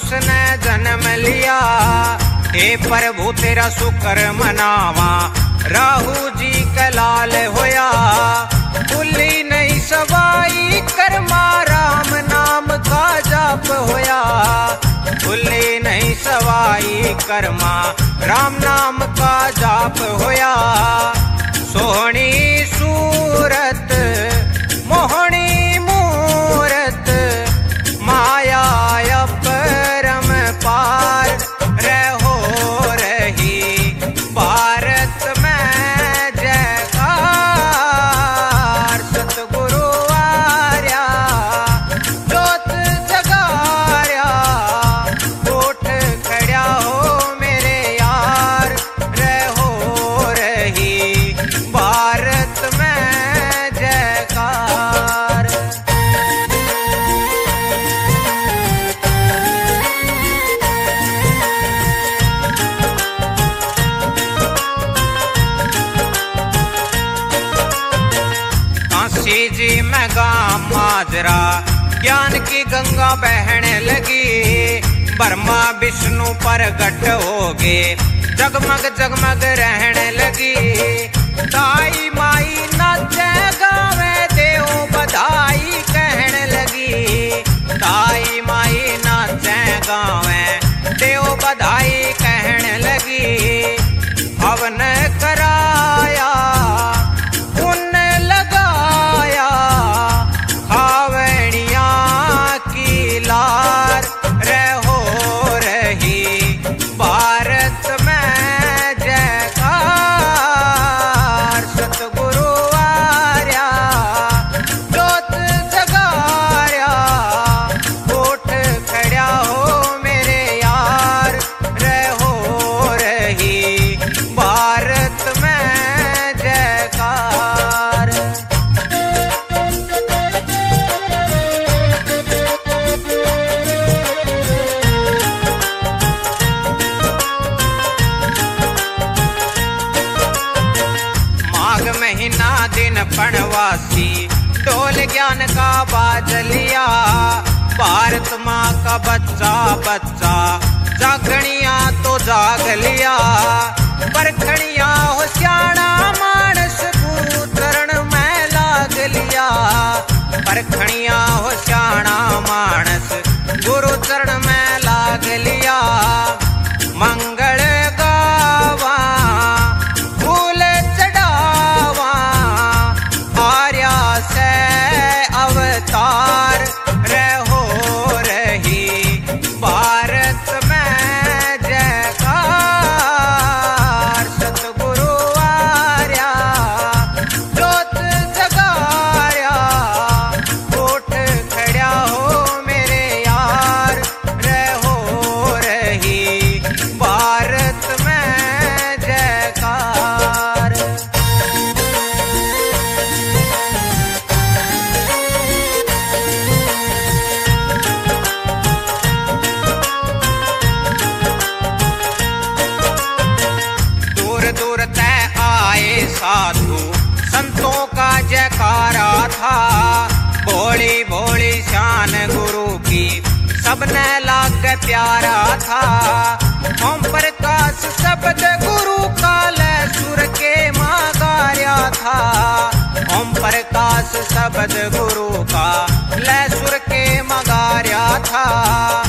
उसने जन्म लिया। हे प्रभु तेरा शुक्र मनावा, राहु जी का लाल होया। भूली नहीं सवाई कर्मा, राम नाम का जाप होया। भूली नहीं सवाई कर्मा, राम नाम का जाप होया। सोहनी सूरत मोहनी मूरत, माया अपरम पार रहो रही भारत में जयकार। सतगुरु आर्या जोत जगाया, उठ खड़ा हो मेरे यार, रहो रही भारत में जयकार। काशी जी में गाम माजरा, ज्ञान की गंगा बहने लगी। ब्रह्मा विष्णु प्रगट हो गए, जगमग जगमग रहने लगी। ताई माई नाचे गावे, देव बधाई कहने लगी। ताई माई नाचे गावे, देव बधाई कहने लगी। हवन कराया पुण्य लगाया, हावड़िया की लार रहो रही भारत में जयकार। सतगुरु आर्या जोत जगाया, उठ खड़ा हो मेरे यार, रहो रही भारत में जयकार। माघ महीना दिन पणवासी, टोल ज्ञान का बाज लिया। भारत माँ का बच्चा बच्चा, जागणिया तो जाग लिया। परखणिया हो श्याणा मानस, गुरु चरण में लाग लिया। परखणिया हो श्याणा मानस, गुरु चरण में लाग लिया। मंगल गावा फूल चढ़ावा, आर्या से अवतार रहो रही भारत में जयकार। सतगुरु आर्या जोत जगाया, उठ खड़ा हो मेरे यार, रहो रही भारत में जयकार। दूर दूर तय आए साधु, संतों का जयकारा था। भोली भोली शान गुरु की, सबने लाग प्यारा था। ओम प्रकाश शब्द गुरु का, लय सुर के मागार्या था। ओम प्रकाश शब्द गुरु का, लय सुर के मगार्या था।